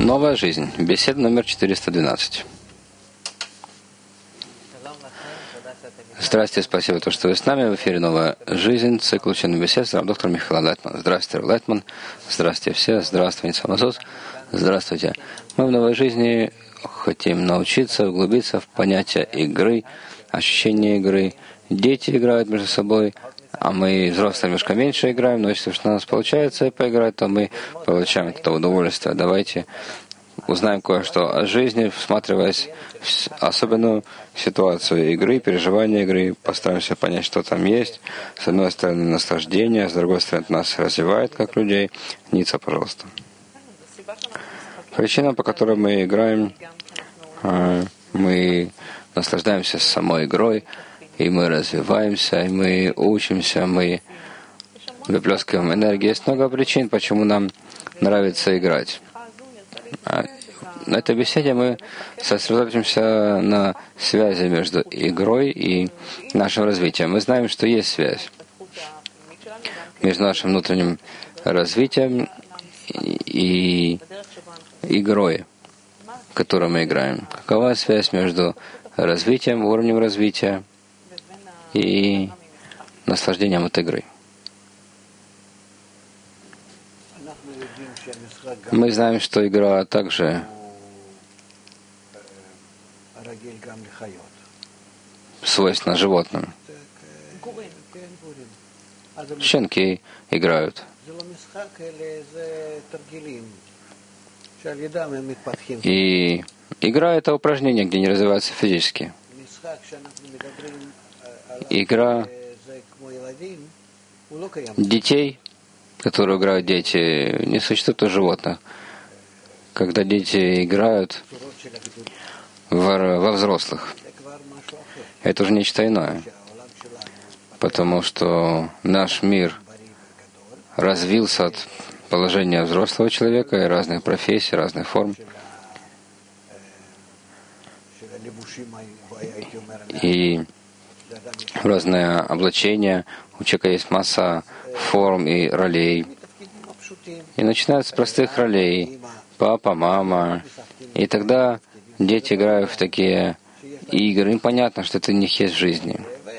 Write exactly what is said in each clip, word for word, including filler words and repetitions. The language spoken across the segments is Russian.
Новая жизнь. Беседа номер четыреста двенадцать. Здравствуйте, спасибо, то, что вы с нами. В эфире «Новая жизнь», цикл учебных бесед с доктором Михаилом Лайтманом. Здравствуйте, Лайтман. Здравствуйте все. Здравствуйте, Ницамасус. Здравствуйте. Мы в «Новой жизни» хотим научиться углубиться в понятие игры, ощущение игры. Дети играют между собой, а мы, взрослые, немножко меньше играем, но если у нас получается поиграть, то мы получаем это удовольствие. Давайте узнаем кое-что о жизни, всматриваясь в особенную ситуацию игры, переживания игры, постараемся понять, что там есть. С одной стороны, наслаждение, с другой стороны, это нас развивает как людей. Ница, пожалуйста. Причина, по которой мы играем, мы наслаждаемся самой игрой, и мы развиваемся, и мы учимся, мы выплескиваем энергию. Есть много причин, почему нам нравится играть. На этой беседе мы сосредоточимся на связи между игрой и нашим развитием. Мы знаем, что есть связь между нашим внутренним развитием и игрой, в которой мы играем. Какова связь между развитием, уровнем развития и наслаждением от игры? Мы знаем, что игра также свойственна животным. Щенки играют. И игра — это упражнение, где не развиваются физически. Игра детей, которые играют дети, не существует у животных. Когда дети играют во, во взрослых, это уже нечто иное, потому что наш мир развился от положения взрослого человека и разных профессий, разных форм. И разное облачение. У человека есть масса форм и ролей. И начинают с простых ролей. Папа, мама. И тогда дети играют в такие игры. Им понятно, что это у них есть в жизни.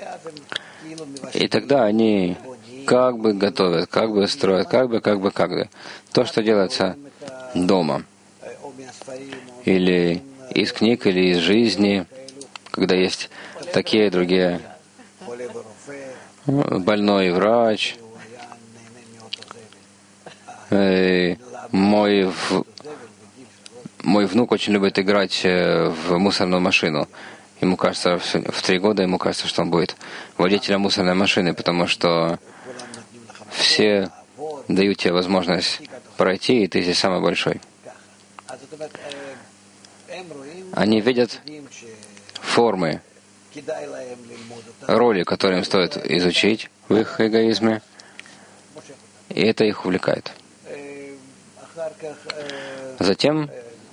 И тогда они как бы готовят, как бы строят, как бы, как бы, как бы. То, что делается дома. Или из книг, или из жизни, когда есть такие и другие. Больной врач. И мой, в... мой внук очень любит играть в мусорную машину. Ему кажется, в три года ему кажется, что он будет водителем мусорной машины, потому что все дают тебе возможность пройти, и ты здесь самый большой. Они видят формы, роли, которые им стоит изучить в их эгоизме, и это их увлекает. Затем,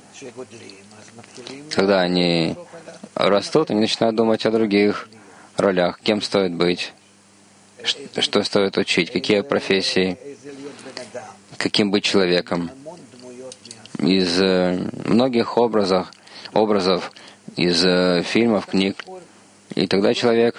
когда они растут, они начинают думать о других ролях, кем стоит быть, что стоит учить, какие профессии, каким быть человеком. Из многих образов, образов из фильмов, книг. И тогда человек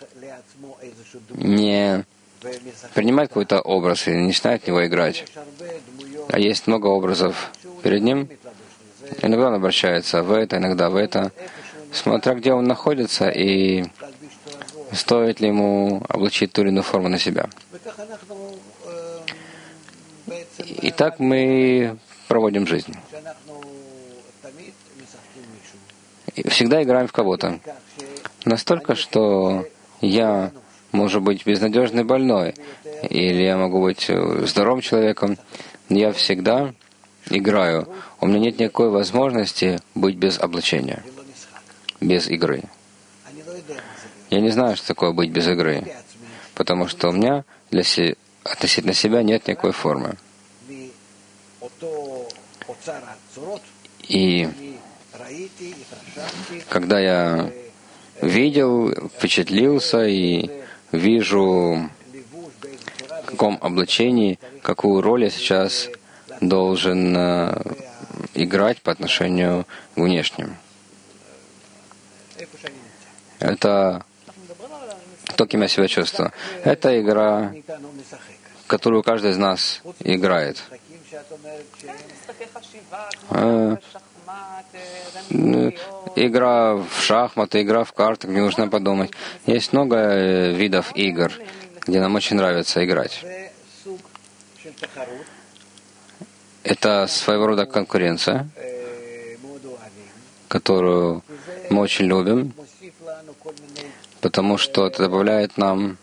не принимает какой-то образ и не начинает в него играть. А есть много образов перед ним. Иногда он обращается в это, иногда в это, смотря где он находится и стоит ли ему облачить ту или иную форму на себя. И так мы проводим жизнь. И всегда играем в кого-то. Настолько, что я, может быть, безнадежный больной, или я могу быть здоровым человеком, но я всегда играю. У меня нет никакой возможности быть без облачения, без игры. Я не знаю, что такое быть без игры, потому что у меня для се... относительно себя нет никакой формы. И когда я видел, впечатлился и вижу, в каком облачении, какую роль я сейчас должен играть по отношению к внешним. Это то, кем я себя чувствую. Это игра, которую каждый из нас играет. Игра в шахматы, игра в карты, где нужно подумать. Есть много видов игр, где нам очень нравится играть. Это своего рода конкуренция, которую мы очень любим, потому что это добавляет нам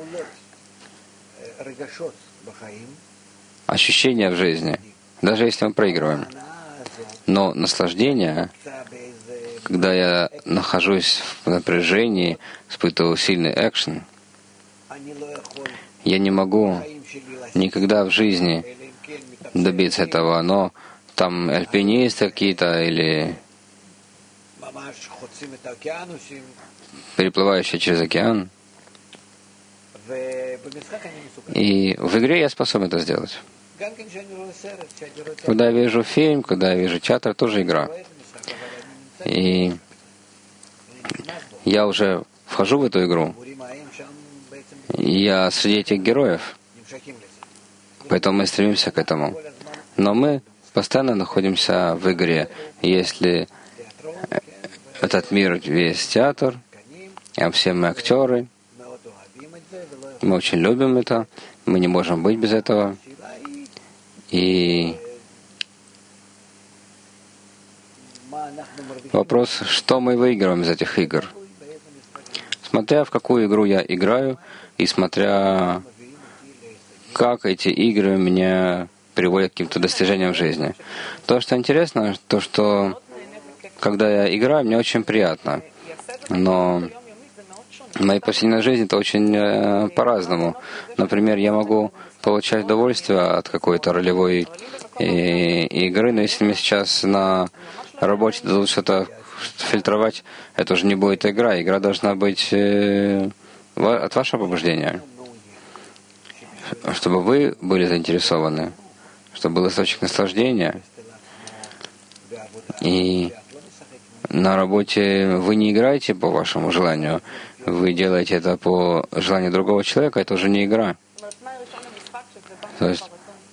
ощущения в жизни, даже если мы проигрываем. Но наслаждение, когда я нахожусь в напряжении, испытываю сильный экшен, я не могу никогда в жизни добиться этого, но там альпинисты какие-то или переплывающие через океан. И в игре я способен это сделать. Когда я вижу фильм, когда я вижу театр, тоже игра. И я уже вхожу в эту игру. Я среди этих героев. Поэтому мы стремимся к этому. Но мы постоянно находимся в игре. Если этот мир весь театр, а все мы актеры, мы очень любим это, мы не можем быть без этого. И вопрос, что мы выигрываем из этих игр? Смотря в какую игру я играю, и смотря как эти игры меня приводят к каким-то достижениям в жизни. То, что интересно, то, что когда я играю, мне очень приятно. Но в моей повседневной жизни это очень э, по-разному. Например, я могу получать удовольствие от какой-то ролевой э, игры, но если мне сейчас на работе дадут что-то фильтровать, это уже не будет игра. Игра должна быть э, от вашего побуждения, чтобы вы были заинтересованы, чтобы был источник наслаждения. И на работе вы не играете по вашему желанию, вы делаете это по желанию другого человека, это уже не игра. То есть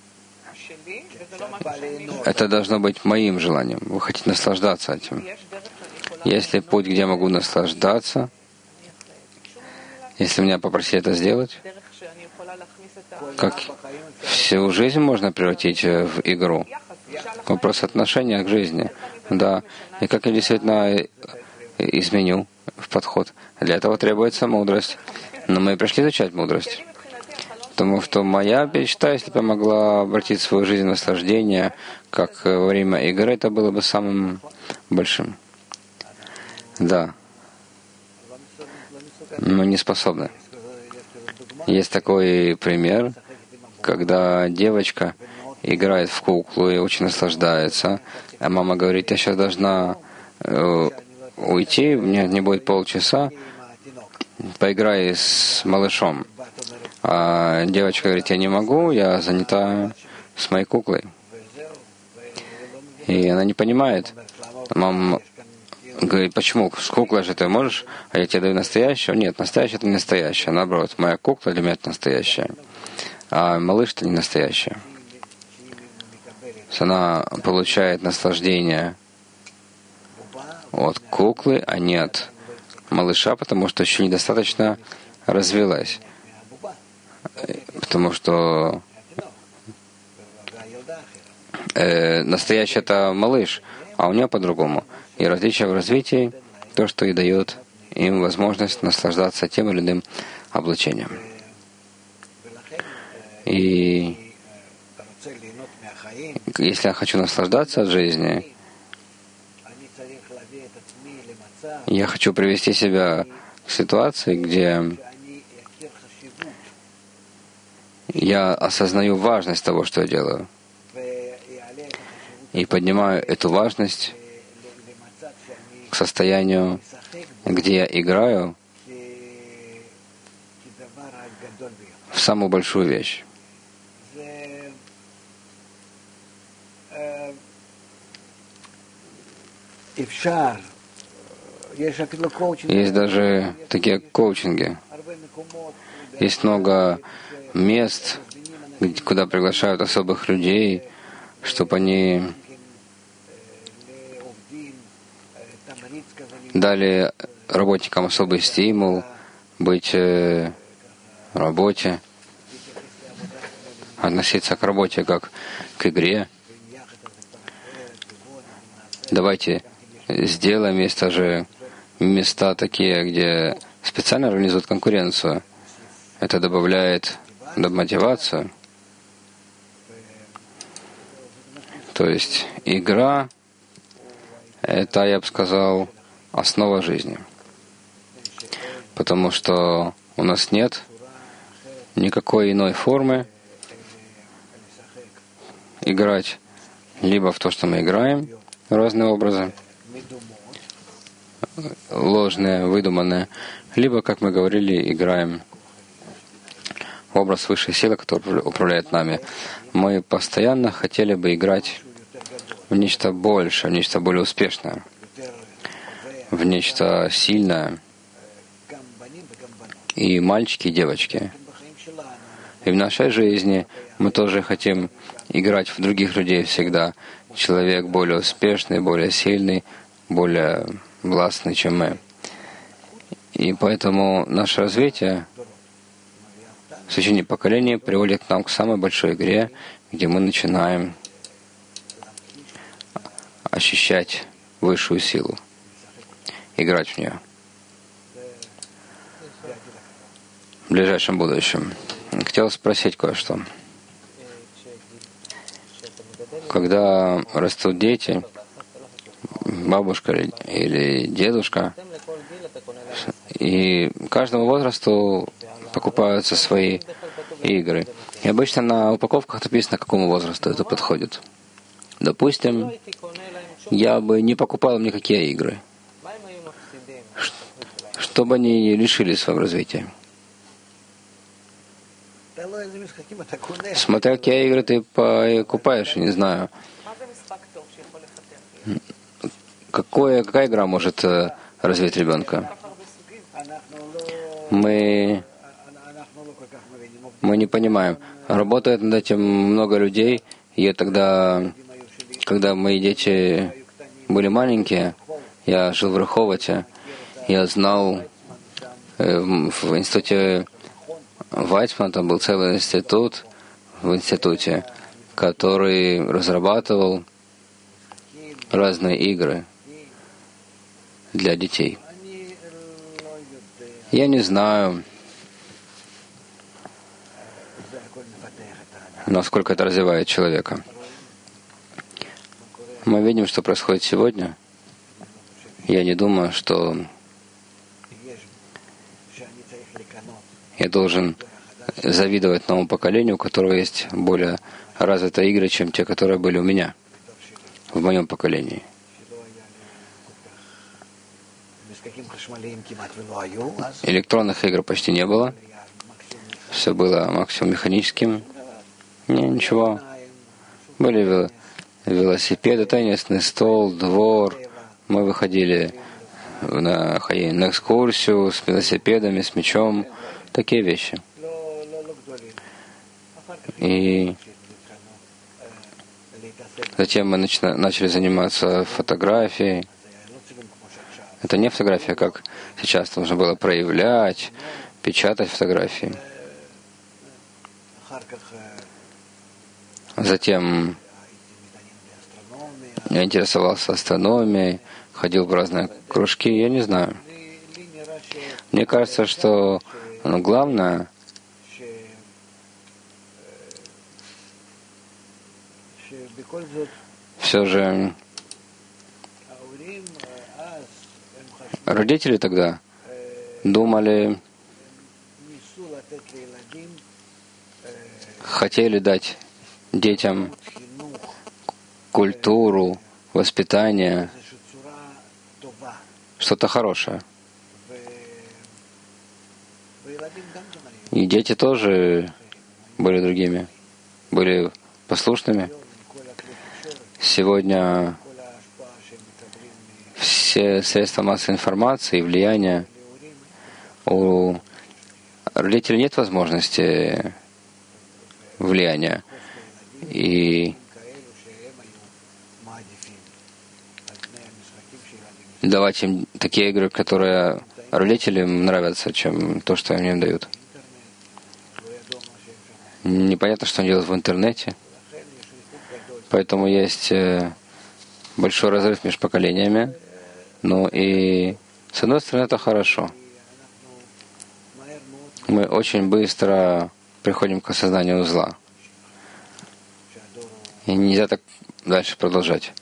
это должно быть моим желанием. Вы хотите наслаждаться этим. Если путь, где я могу наслаждаться, если меня попросили это сделать, как всю жизнь можно превратить в игру. Вопрос отношения к жизни. Да. И как я действительно изменю в подход. Для этого требуется мудрость. Но мы пришли изучать мудрость. Потому что моя мечта, если бы я могла обратить свою жизнь в наслаждение, как во время игры, это было бы самым большим. Да. Мы не способны. Есть такой пример, когда девочка играет в куклу и очень наслаждается, а мама говорит, я сейчас должна э, уйти, мне не будет полчаса, поиграй с малышом. А девочка говорит, я не могу, я занята с моей куклой. И она не понимает. Мама говорит, почему? С куклой же ты можешь, а я тебе даю настоящую? Нет, настоящая — это не настоящая. Наоборот, моя кукла для меня — это настоящая. А малыш — это не настоящая. Она получает наслаждение от куклы, а не от малыша, потому что еще недостаточно развилась. Потому что э, настоящий — это малыш, а у нее по-другому. И различие в развитии — то, что и дает им возможность наслаждаться тем или иным облачением. И если я хочу наслаждаться от жизни, я хочу привести себя к ситуации, где я осознаю важность того, что я делаю, и поднимаю эту важность к состоянию, где я играю в самую большую вещь. Есть даже такие коучинги. Есть много мест, куда приглашают особых людей, чтобы они дали работникам особый стимул быть в работе, относиться к работе как к игре. Давайте сделаем места же места такие, где специально организуют конкуренцию. Это добавляет мотивацию. То есть игра — это, я бы сказал, основа жизни. Потому что у нас нет никакой иной формы играть либо в то, что мы играем, разные образы, ложные, выдуманные, либо, как мы говорили, играем в образ высшей силы, который управляет нами. Мы постоянно хотели бы играть в нечто большее, в нечто более успешное, в нечто сильное. И мальчики, и девочки. И в нашей жизни мы тоже хотим играть в других людей всегда. Человек более успешный, более сильный, более властный, чем мы. И поэтому наше развитие в течение поколений приводит к нам к самой большой игре, где мы начинаем ощущать высшую силу, играть в нее в ближайшем будущем. Хотел спросить кое-что. Когда растут дети, бабушка или дедушка, и каждому возрасту покупаются свои игры. И обычно на упаковках написано, к какому возрасту это подходит. Допустим, я бы не покупал им никакие игры, чтобы они не лишились своего развития. Смотря какие игры ты покупаешь, я не знаю. Какое, какая игра может развить ребенка? Мы, мы не понимаем. Работает над этим много людей. И тогда, когда мои дети были маленькие, я жил в Раховате, я знал в институте Вайцман, там был целый институт в институте, который разрабатывал разные игры для детей. Я не знаю, насколько это развивает человека. Мы видим, что происходит сегодня. Я не думаю, что я должен завидовать новому поколению, у которого есть более развитые игры, чем те, которые были у меня, в моем поколении. Электронных игр почти не было. Все было максимум механическим. Не, ничего. Были велосипеды, теннисный стол, двор. Мы выходили на, на экскурсию с велосипедами, с мячом. Такие вещи. И затем мы начали, начали заниматься фотографией. Это не фотография, как сейчас нужно было проявлять, печатать фотографии. Затем я интересовался астрономией, ходил в разные кружки, я не знаю. Мне кажется, что ну, главное все же родители тогда думали, хотели дать детям культуру, воспитание, что-то хорошее. И дети тоже были другими, были послушными. Сегодня все средства массовой информации и влияния. У родителей нет возможности влияния. И давать им такие игры, которые родителям нравятся, чем то, что они им дают. Непонятно, что он делает в интернете. Поэтому есть большой разрыв между поколениями. Ну и с одной стороны это хорошо. Мы очень быстро приходим к осознанию зла. И нельзя так дальше продолжать.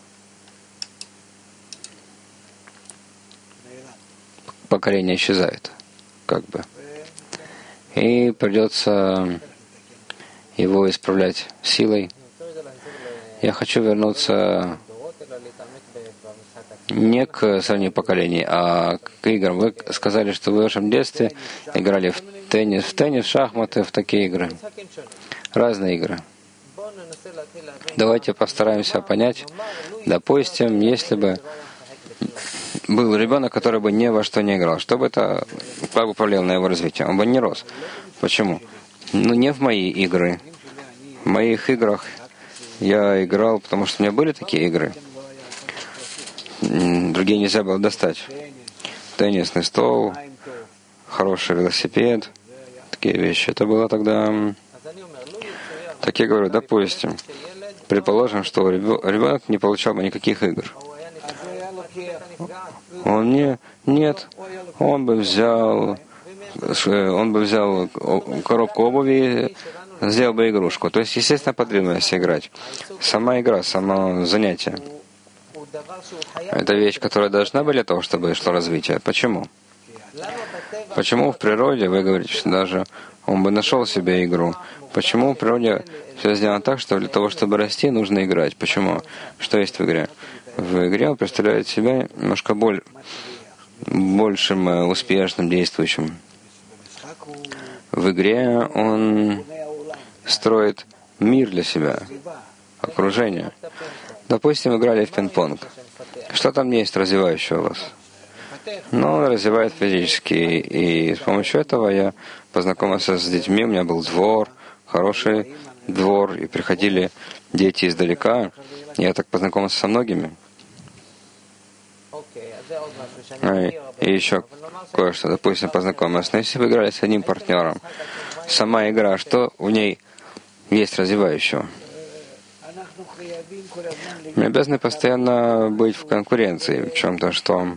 Поколение исчезает, как бы. И придется его исправлять силой. Я хочу вернуться не к сравнению поколений, а к играм. Вы сказали, что вы в вашем детстве играли в теннис, в теннис, в шахматы, в такие игры. Разные игры. Давайте постараемся понять. Допустим, если бы был ребенок, который бы ни во что не играл, что бы это как бы повлияло на его развитие? Он бы не рос. Почему? Ну, не в мои игры. В моих играх я играл, потому что у меня были такие игры. Другие нельзя было достать. Теннисный стол, хороший велосипед, такие вещи. Это было тогда... Так я говорю, допустим, предположим, что ребенок не получал бы никаких игр. Он не... Нет, он бы взял... Он бы взял коробку обуви, сделал бы игрушку. То есть, естественно, потребность играть. Сама игра, само занятие. Это вещь, которая должна быть для того, чтобы шло развитие. Почему? Почему в природе, вы говорите, что даже он бы нашел себе игру? Почему в природе все сделано так, что для того, чтобы расти, нужно играть? Почему? Что есть в игре? В игре он представляет себя немножко боль, большим, успешным, действующим. В игре он строит мир для себя, окружение. Допустим, играли в пинг-понг. Что там есть развивающего у вас? Ну, он развивает физически. И с помощью этого я познакомился с детьми. У меня был двор, хороший двор. И приходили дети издалека. Я так познакомился со многими. И, и еще кое-что. Допустим, познакомился. Но если вы играли с одним партнером, сама игра, что в ней есть развивающего? Мы обязаны постоянно быть в конкуренции, в чем-то, что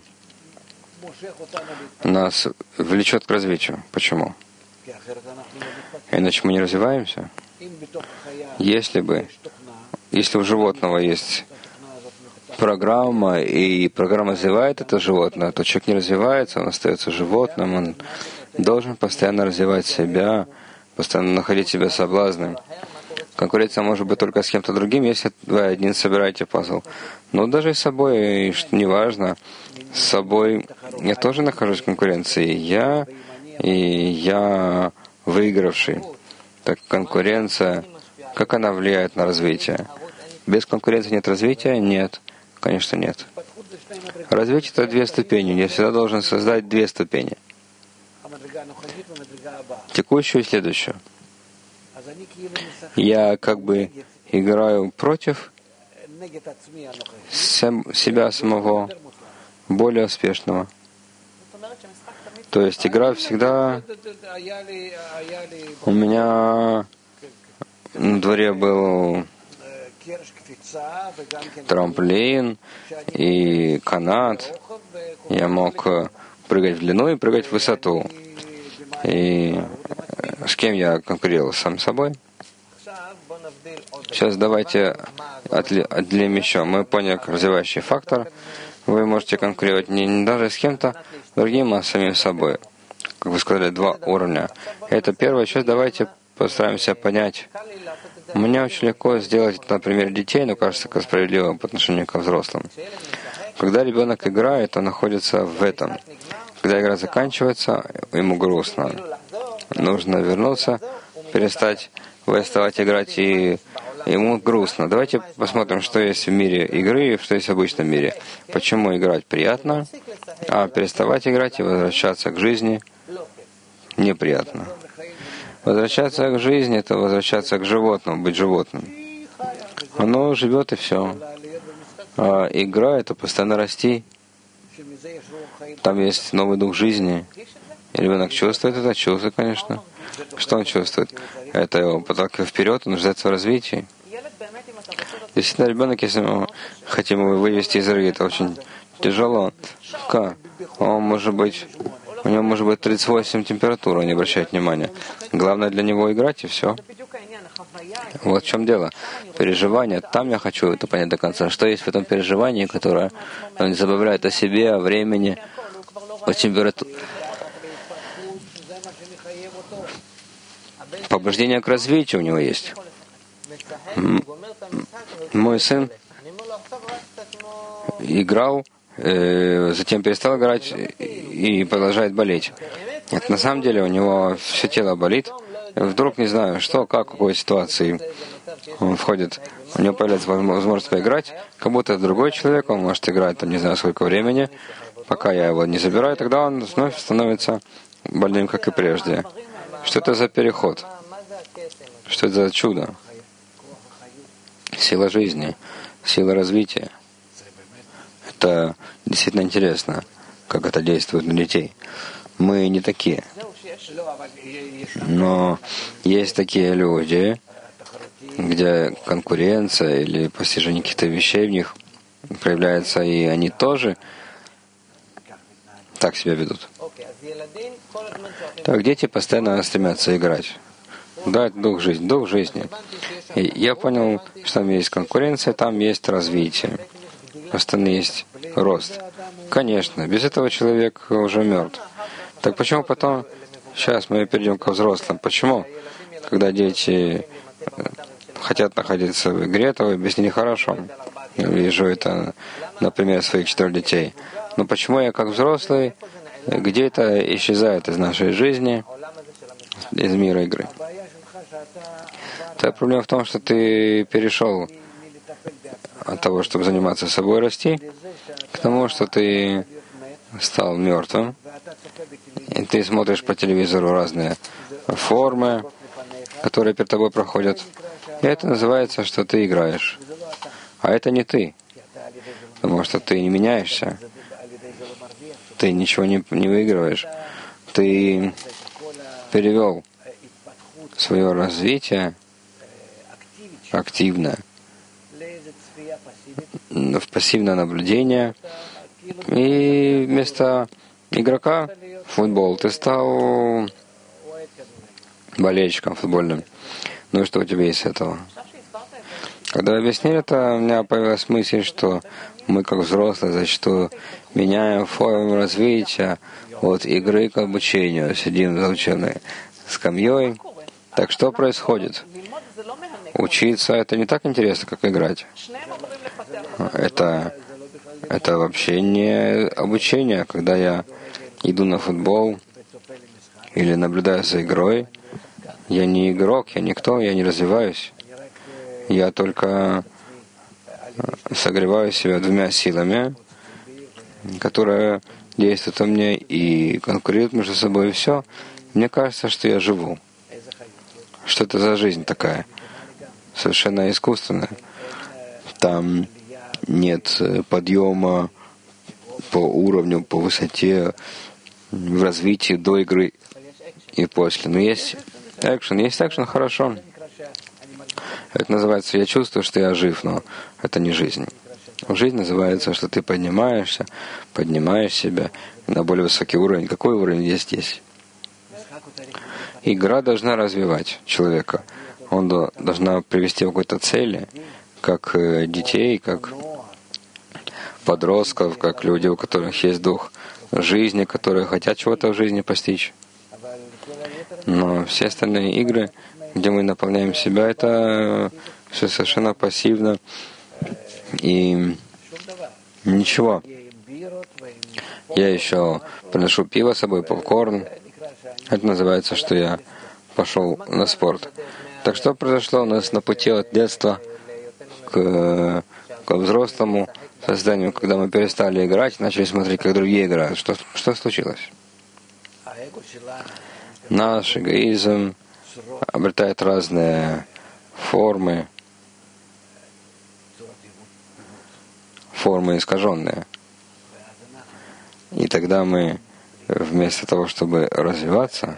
нас влечет к развитию. Почему? Иначе мы не развиваемся. Если бы, если у животного есть программа, и программа развивает это животное, то человек не развивается, он остается животным, он должен постоянно развивать себя, постоянно находить себя соблазным. Конкуренция может быть только с кем-то другим, если вы один собираете пазл. Но даже с собой, что неважно, с собой я тоже нахожусь в конкуренции. Я и я выигравший. Так конкуренция, как она влияет на развитие? Без конкуренции нет развития? Нет. Конечно, нет. Развитие — это две ступени. Я всегда должен создать две ступени. Текущую и следующую. Я как бы играю против себя самого, более успешного. То есть игра всегда... У меня на дворе был трамплин и канат. Я мог прыгать в длину и прыгать в высоту. И с кем я конкурировал? Сам собой? Сейчас давайте отделим еще. Мы поняли, как развивающий фактор. Вы можете конкурировать не, не даже с кем-то другим, а с самим собой. Как вы сказали, два уровня. Это первое. Сейчас давайте постараемся понять. Мне очень легко сделать это на примере детей, но кажется, как справедливо по отношению к взрослым. Когда ребенок играет, он находится в этом. Когда игра заканчивается, ему грустно. Нужно вернуться, перестать, вы оставать играть и ему грустно. Давайте посмотрим, что есть в мире игры и что есть в обычном мире. Почему играть приятно, а переставать играть и возвращаться к жизни неприятно. Возвращаться к жизни — это возвращаться к животному, быть животным. Оно живет и все. А игра — это постоянно расти. Там есть новый дух жизни. И ребенок чувствует это, чувствует, конечно. Что он чувствует? Это его подталкивает вперед, он нуждается в развитии. Действительно, ребенок, если мы хотим его вывести из игры, это очень тяжело. Как? Он может быть, у него может быть тридцать восемь температура, не обращает внимания. Главное для него играть, и все. Вот в чем дело. Переживание, там я хочу это понять до конца. Что есть в этом переживании, которое он не забавляет о себе, о времени, о температуре. Побуждение к развитию у него есть. Мой сын играл, э, затем перестал играть и продолжает болеть. Это на самом деле у него все тело болит. Вдруг, не знаю, что, как, в какой ситуации он входит, у него появляется возможность поиграть, как будто другой человек, он может играть там не знаю сколько времени, пока я его не забираю, тогда он вновь становится больным, как и прежде. Что это за переход? Что это за чудо? Сила жизни, сила развития. Это действительно интересно, как это действует на детей. Мы не такие. Но есть такие люди, где конкуренция или постижение каких-то вещей в них проявляется, и они тоже так себя ведут. Так, дети постоянно стремятся играть. Да, это дух жизни, дух жизни. И я понял, что там есть конкуренция, там есть развитие. Постоянно есть рост. Конечно, без этого человек уже мертв. Так почему потом, сейчас мы перейдем ко взрослым, почему, когда дети хотят находиться в игре, то объяснили хорошо. Я вижу это на примере своих четырех детей. Но почему я как взрослый где-то исчезает из нашей жизни, из мира игры? Твоя проблема в том, что ты перешел от того, чтобы заниматься собой, расти, к тому, что ты стал мертвым, и ты смотришь по телевизору разные формы, которые перед тобой проходят. И это называется, что ты играешь. А это не ты. Потому что ты не меняешься. Ты ничего не, не выигрываешь. Ты перевел свое развитие активное в пассивное наблюдение. И вместо игрока в футбол ты стал болельщиком футбольным. Ну и что у тебя есть с этого? Когда объяснили это, у меня появилась мысль, что мы, как взрослые, зачастую меняем форму развития от игры к обучению. Сидим за учебной скамьей. Так что происходит? Учиться — это не так интересно, как играть. Это, это вообще не обучение. Когда я иду на футбол или наблюдаю за игрой, я не игрок, я никто, я не развиваюсь. Я только согреваю себя двумя силами, которые действуют во мне и конкурируют между собой, и все. Мне кажется, что я живу. Что это за жизнь такая? Совершенно искусственная. Там нет подъема по уровню, по высоте, в развитии до игры и после. Но есть экшен. Есть экшен, хорошо. Это называется, я чувствую, что я жив, но это не жизнь. Жизнь называется, что ты поднимаешься, поднимаешь себя на более высокий уровень. Какой уровень есть здесь? Игра должна развивать человека. Он до, должна привести к какой-то цели, как детей, как подростков, как люди, у которых есть дух жизни, которые хотят чего-то в жизни постичь. Но все остальные игры, где мы наполняем себя, это все совершенно пассивно. И ничего. Я еще приношу пиво с собой, попкорн. Это называется, что я пошел на спорт. Так что произошло у нас на пути от детства к, к взрослому созданию, когда мы перестали играть, начали смотреть, как другие играют? Что, что случилось? Наш эгоизм обретает разные формы, формы искаженные. И тогда мы, вместо того, чтобы развиваться,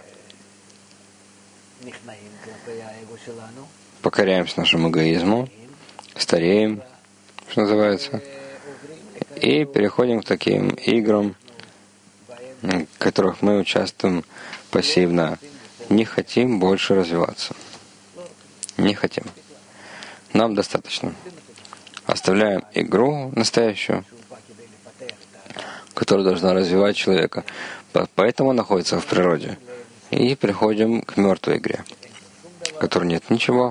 покоряемся нашему эгоизму, стареем, что называется, и переходим к таким играм, в которых мы участвуем пассивно. Не хотим больше развиваться. Не хотим. Нам достаточно. Оставляем игру настоящую, которая должна развивать человека. Поэтому он находится в природе. И приходим к мертвой игре, в которой нет ничего.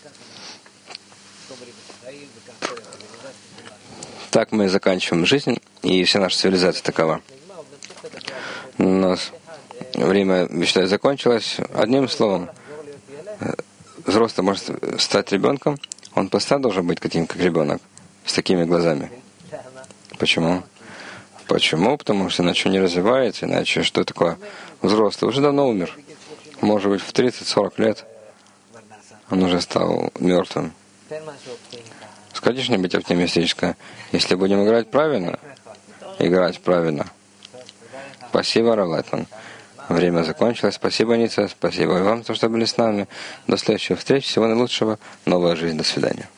Так мы заканчиваем жизнь, и вся наша цивилизация такова. У нас время, считай, закончилось. Одним словом, взрослый может стать ребенком, он постоянно должен быть таким, как ребенок, с такими глазами. Почему? Почему? Потому что иначе не развивается, иначе что такое? Взрослый уже давно умер. Может быть, в тридцать-сорок лет он уже стал мертвым. Скажи что-нибудь оптимистическое. Если будем играть правильно, играть правильно. Спасибо, Рав Лайтман. Время закончилось. Спасибо, Ница. Спасибо и вам, за то, что были с нами. До следующих встреч. Всего наилучшего. Новая жизнь. До свидания.